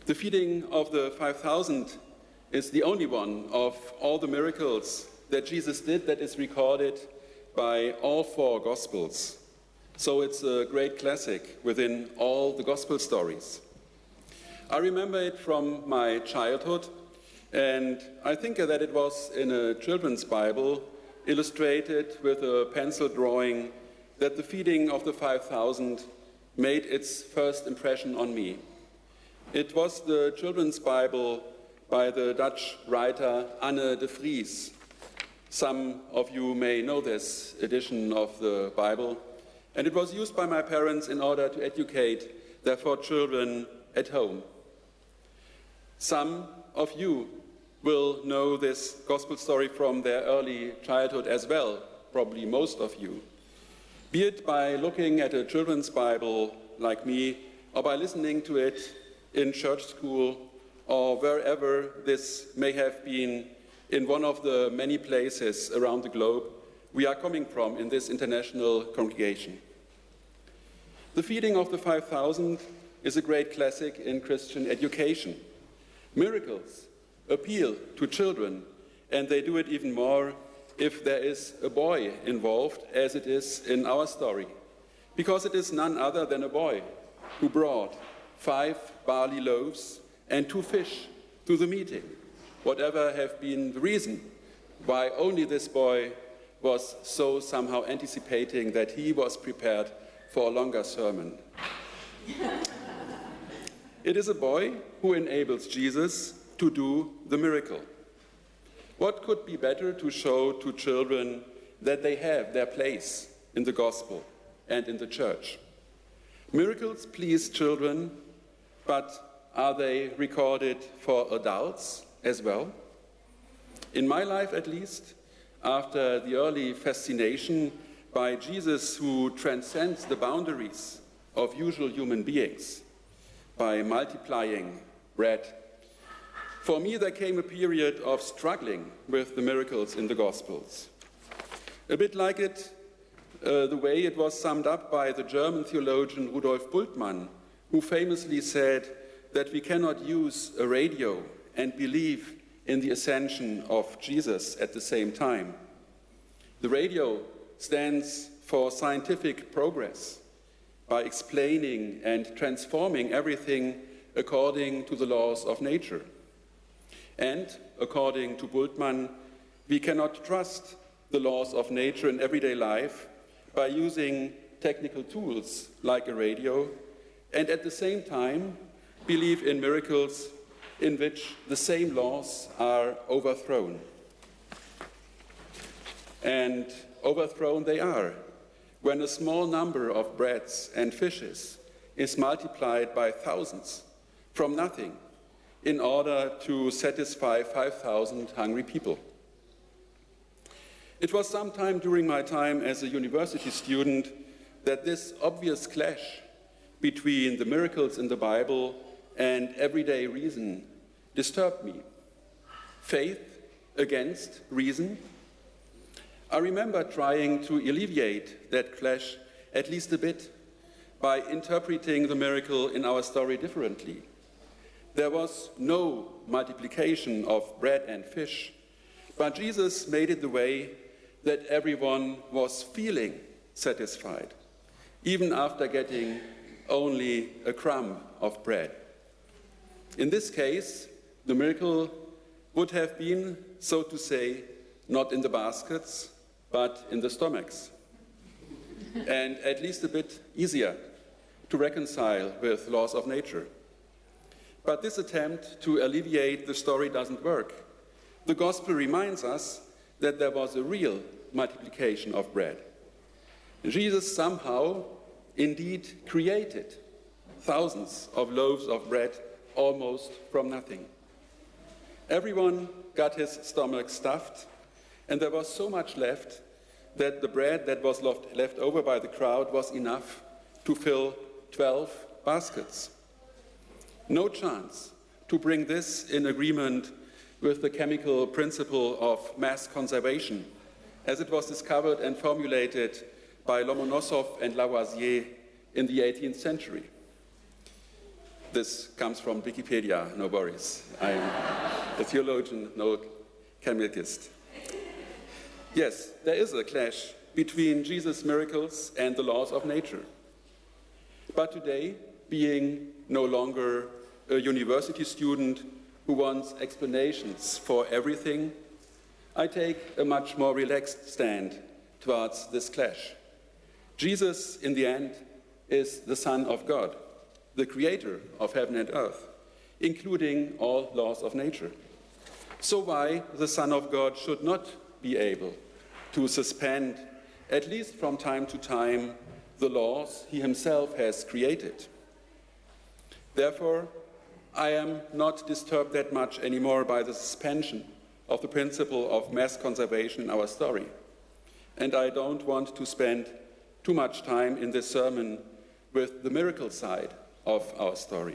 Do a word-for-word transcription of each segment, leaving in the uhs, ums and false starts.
The feeding of the five thousand is the only one of all the miracles that Jesus did that is recorded by all four Gospels. So it's a great classic within all the Gospel stories. I remember it from my childhood, and I think that it was in a children's Bible, illustrated with a pencil drawing, that the feeding of the five thousand made its first impression on me. It was the children's Bible by the Dutch writer Anne de Vries. Some of you may know this edition of the Bible, and it was used by my parents in order to educate their four children at home. Some of you will know this gospel story from their early childhood as well, probably most of you, be it by looking at a children's Bible like me, or by listening to it in church school, or wherever this may have been in one of the many places around the globe we are coming from in this international congregation. The feeding of the five thousand is a great classic in Christian education. Miracles appeal to children, and they do it even more if there is a boy involved, as it is in our story, because it is none other than a boy who brought five barley loaves and two fish to the meeting, whatever have been the reason why only this boy was so somehow anticipating that he was prepared for a longer sermon. It is a boy who enables Jesus to do the miracle. What could be better to show to children that they have their place in the gospel and in the church? Miracles please children, but are they recorded for adults as well? In my life, at least, after the early fascination by Jesus, who transcends the boundaries of usual human beings by multiplying bread, for me there came a period of struggling with the miracles in the Gospels. A bit like it, uh, the way it was summed up by the German theologian Rudolf Bultmann, who famously said that we cannot use a radio and believe in the ascension of Jesus at the same time. The radio stands for scientific progress by explaining and transforming everything according to the laws of nature. And according to Bultmann, we cannot trust the laws of nature in everyday life by using technical tools like a radio, and at the same time believe in miracles in which the same laws are overthrown. And overthrown they are when a small number of breads and fishes is multiplied by thousands from nothing in order to satisfy five thousand hungry people. It was sometime during my time as a university student that this obvious clash between the miracles in the Bible and everyday reason disturbed me. Faith against reason? I remember trying to alleviate that clash at least a bit by interpreting the miracle in our story differently. There was no multiplication of bread and fish, but Jesus made it the way that everyone was feeling satisfied, even after getting only a crumb of bread. In this case, the miracle would have been, so to say, not in the baskets, but in the stomachs, and at least a bit easier to reconcile with laws of nature. But this attempt to alleviate the story doesn't work. The gospel reminds us that there was a real multiplication of bread. Jesus somehow indeed created thousands of loaves of bread almost from nothing. Everyone got his stomach stuffed, and there was so much left that the bread that was left, left over by the crowd was enough to fill twelve baskets. No chance to bring this in agreement with the chemical principle of mass conservation, as it was discovered and formulated by Lomonosov and Lavoisier in the eighteenth century. This comes from Wikipedia, no worries. I am a theologian, no Chamicist. Yes, there is a clash between Jesus' miracles and the laws of nature. But today, being no longer a university student who wants explanations for everything, I take a much more relaxed stand towards this clash. Jesus, in the end, is the Son of God, the creator of heaven and earth, including all laws of nature. So why the Son of God should not be able to suspend, at least from time to time, the laws he himself has created. Therefore, I am not disturbed that much anymore by the suspension of the principle of mass conservation in our story. And I don't want to spend too much time in this sermon with the miracle side of our story.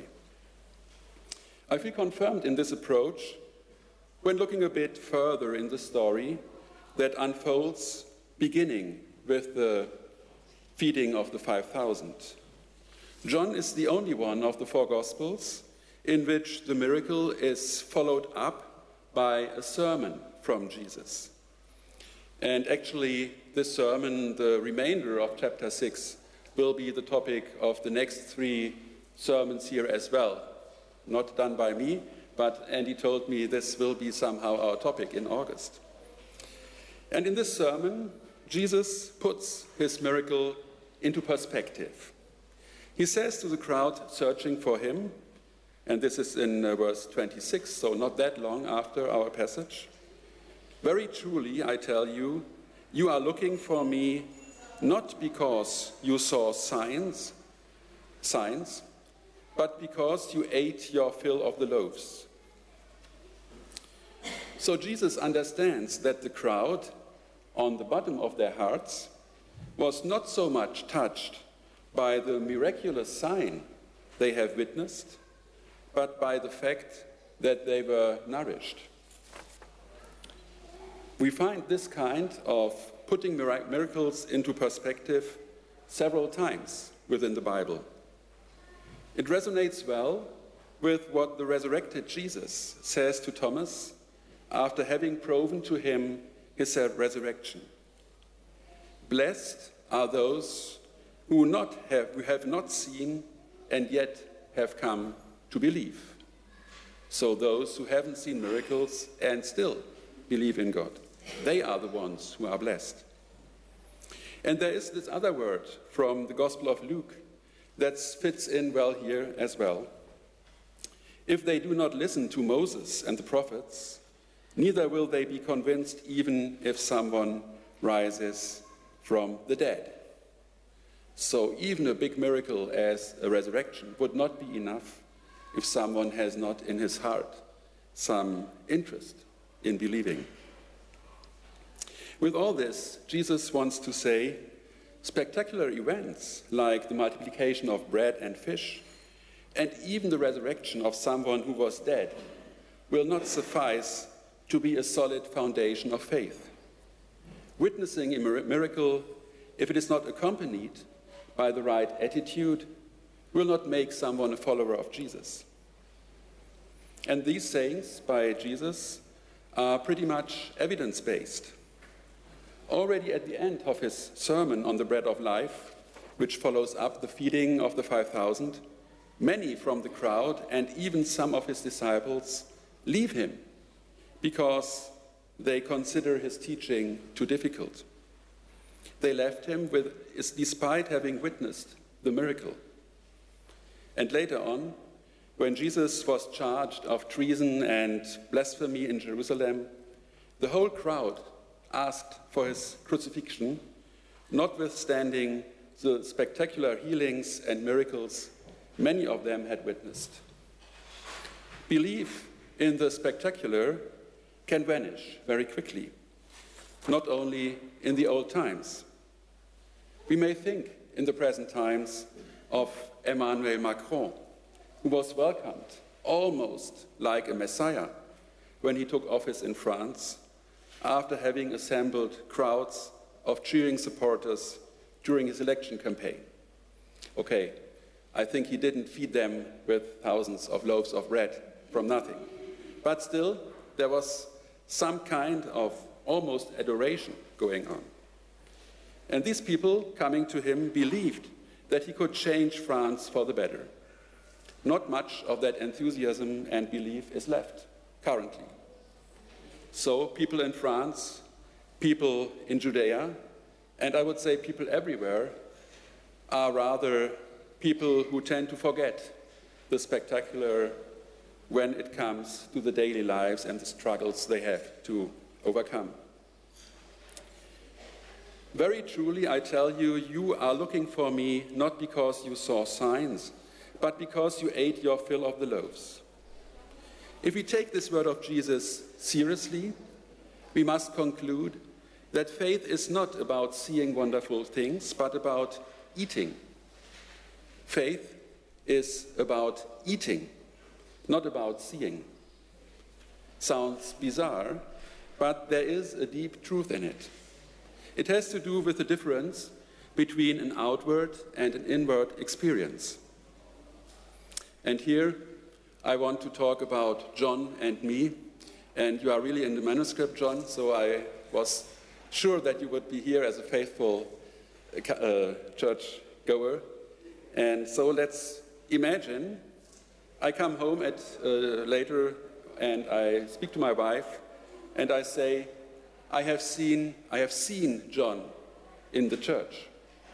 I feel confirmed in this approach when looking a bit further in the story that unfolds beginning with the feeding of the five thousand. John is the only one of the four Gospels in which the miracle is followed up by a sermon from Jesus. And actually, this sermon, the remainder of chapter six, will be the topic of the next three sermons here as well. Not done by me, but Andy told me this will be somehow our topic in August. And in this sermon, Jesus puts his miracle into perspective. He says to the crowd searching for him, and this is in uh, verse twenty-six, so not that long after our passage, "Very truly, I tell you, you are looking for me not because you saw signs, signs, but because you ate your fill of the loaves." So Jesus understands that the crowd, on the bottom of their hearts, was not so much touched by the miraculous sign they have witnessed, but by the fact that they were nourished. We find this kind of putting miracles into perspective several times within the Bible. It resonates well with what the resurrected Jesus says to Thomas after having proven to him his resurrection. "Blessed are those who, not have, who have not seen and yet have come to believe." So those who haven't seen miracles and still believe in God, they are the ones who are blessed. And there is this other word from the Gospel of Luke that fits in well here as well. "If they do not listen to Moses and the prophets, neither will they be convinced even if someone rises from the dead." So even a big miracle as a resurrection would not be enough if someone has not in his heart some interest in believing. With all this, Jesus wants to say, spectacular events like the multiplication of bread and fish, and even the resurrection of someone who was dead, will not suffice to be a solid foundation of faith. Witnessing a miracle, if it is not accompanied by the right attitude, will not make someone a follower of Jesus. And these sayings by Jesus are pretty much evidence-based. Already at the end of his sermon on the bread of life, which follows up the feeding of the five thousand, many from the crowd and even some of his disciples leave him because they consider his teaching too difficult. They left him with, despite having witnessed the miracle. And later on, when Jesus was charged of treason and blasphemy in Jerusalem, the whole crowd asked for his crucifixion, notwithstanding the spectacular healings and miracles many of them had witnessed. Belief in the spectacular can vanish very quickly, not only in the old times. We may think in the present times of Emmanuel Macron, who was welcomed almost like a messiah when he took office in France, after having assembled crowds of cheering supporters during his election campaign. Okay, I think he didn't feed them with thousands of loaves of bread from nothing. But still, there was some kind of almost adoration going on. And these people coming to him believed that he could change France for the better. Not much of that enthusiasm and belief is left currently. So people in France, people in Judea, and I would say people everywhere, are rather people who tend to forget the spectacular when it comes to the daily lives and the struggles they have to overcome. Very truly, I tell you, you are looking for me not because you saw signs, but because you ate your fill of the loaves. If we take this word of Jesus seriously, we must conclude that faith is not about seeing wonderful things, but about eating. Faith is about eating, not about seeing. Sounds bizarre, but there is a deep truth in it. It has to do with the difference between an outward and an inward experience. And here I want to talk about John and me. And you are really in the manuscript, John, so I was sure that you would be here as a faithful uh, church goer. And so let's imagine I come home at uh, later and I speak to my wife and I say, I have seen, I have seen John in the church.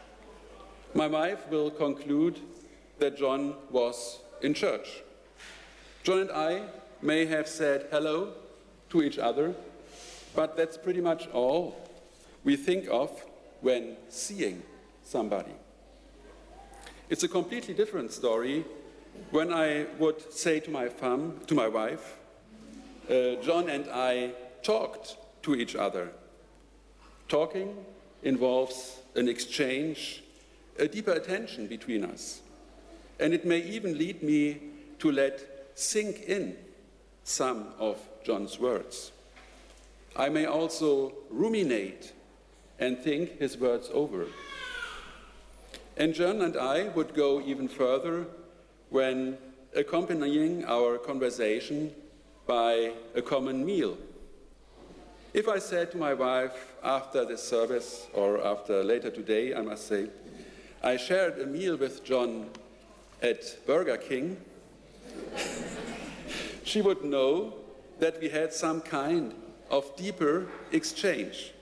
My wife will conclude that John was in church. John and I may have said hello to each other, but that's pretty much all we think of when seeing somebody. It's a completely different story when I would say to my fam, to my wife, uh, John and I talked to each other. Talking involves an exchange, a deeper attention between us. And it may even lead me to let sink in some of John's words. I may also ruminate and think his words over. And John and I would go even further when accompanying our conversation by a common meal. If I said to my wife after this service, or after later today, I must say, I shared a meal with John at Burger King, she would know that we had some kind of deeper exchange.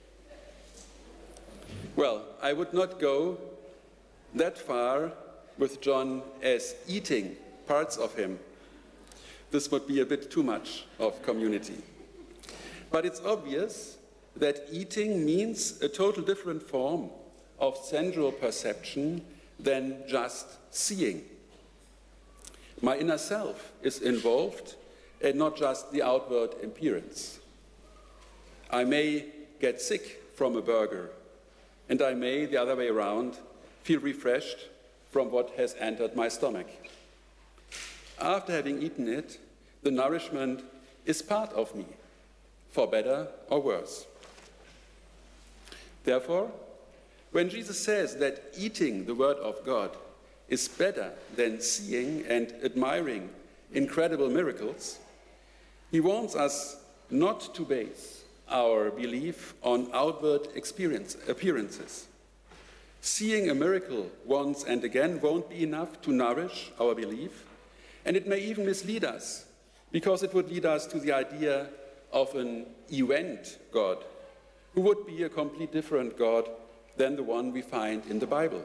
Well, I would not go that far with John as eating parts of him. This would be a bit too much of community. But it's obvious that eating means a total different form of sensual perception than just seeing. My inner self is involved and not just the outward appearance. I may get sick from a burger, and I may, the other way around, feel refreshed from what has entered my stomach. After having eaten it, the nourishment is part of me, for better or worse. Therefore, when Jesus says that eating the Word of God is better than seeing and admiring incredible miracles, he warns us not to base our belief on outward experience, appearances. Seeing a miracle once and again won't be enough to nourish our belief, and it may even mislead us, because it would lead us to the idea of an event God, who would be a completely different God than the one we find in the Bible.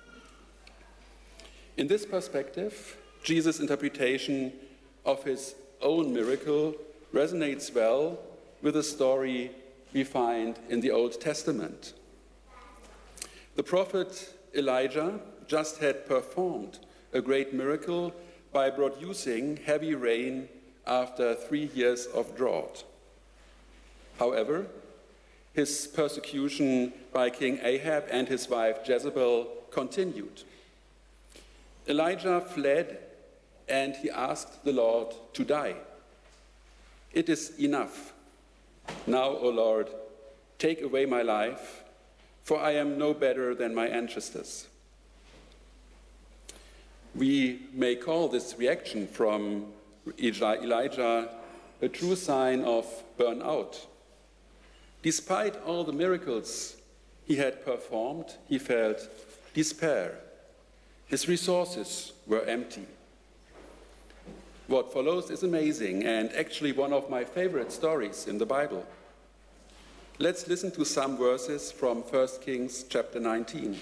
In this perspective, Jesus' interpretation of his own miracle resonates well with a story we find in the Old Testament. The prophet Elijah just had performed a great miracle by producing heavy rain after three years of drought. However, his persecution by King Ahab and his wife Jezebel continued. Elijah fled and he asked the Lord to die. It is enough. Now, O Lord, take away my life, for I am no better than my ancestors. We may call this reaction from Elijah a true sign of burnout. Despite all the miracles he had performed, he felt despair. His resources were empty. What follows is amazing and actually one of my favorite stories in the Bible. Let's listen to some verses from First Kings chapter nineteen.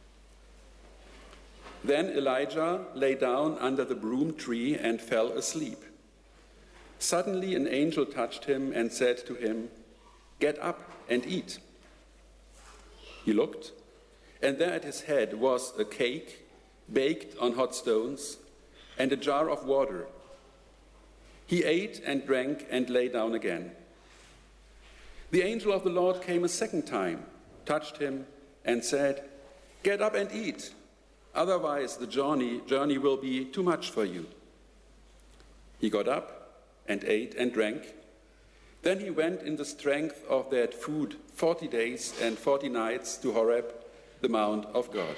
Then Elijah lay down under the broom tree and fell asleep. Suddenly an angel touched him and said to him, "Get up and eat." He looked, and there at his head was a cake baked on hot stones and a jar of water. He ate and drank and lay down again. The angel of the Lord came a second time, touched him, and said, "Get up and eat. Otherwise, the journey, journey will be too much for you." He got up and ate and drank. Then he went in the strength of that food forty days and forty nights to Horeb, the mount of God.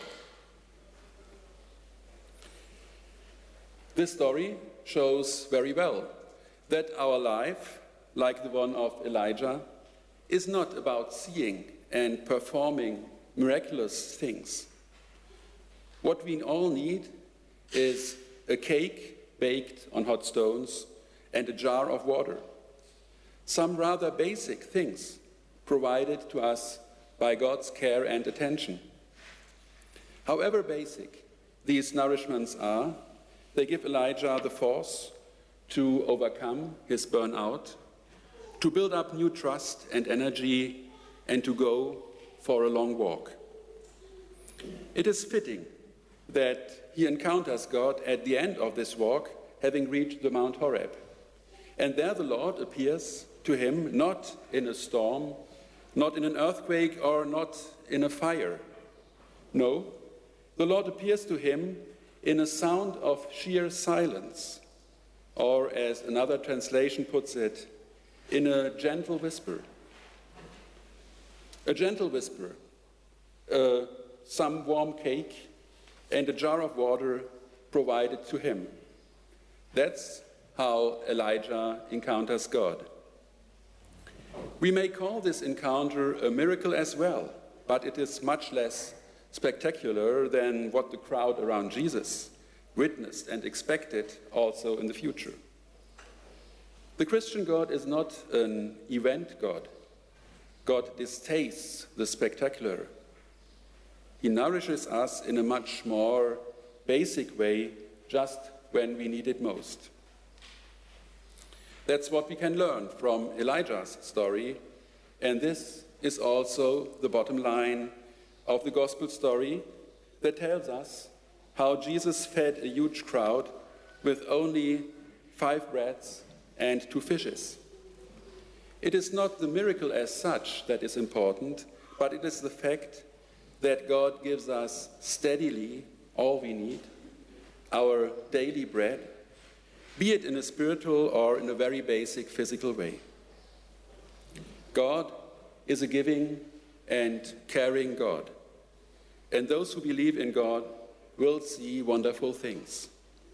This story shows very well that our life, like the one of Elijah, is not about seeing and performing miraculous things. What we all need is a cake baked on hot stones and a jar of water. Some rather basic things provided to us by God's care and attention. However basic these nourishments are, they give Elijah the force to overcome his burnout, to build up new trust and energy, and to go for a long walk. It is fitting that he encounters God at the end of this walk, having reached the Mount Horeb. And there the Lord appears to him not in a storm, not in an earthquake, or not in a fire. No, the Lord appears to him in a sound of sheer silence, or as another translation puts it, in a gentle whisper. A gentle whisper, uh, some warm cake, and a jar of water provided to him. That's how Elijah encounters God. We may call this encounter a miracle as well, but it is much less spectacular than what the crowd around Jesus witnessed and expected also in the future. The Christian God is not an event God. God distastes the spectacular. He nourishes us in a much more basic way, just when we need it most. That's what we can learn from Elijah's story, and this is also the bottom line of the gospel story that tells us how Jesus fed a huge crowd with only five breads and two fishes. It is not the miracle as such that is important, but it is the fact that God gives us steadily all we need, our daily bread, be it in a spiritual or in a very basic physical way. God is a giving and caring God, and those who believe in God will see wonderful things.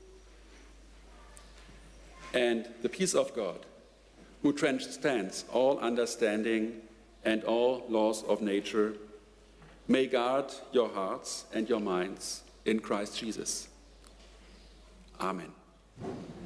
And the peace of God, who transcends all understanding and all laws of nature, may guard your hearts and your minds in Christ Jesus. Amen.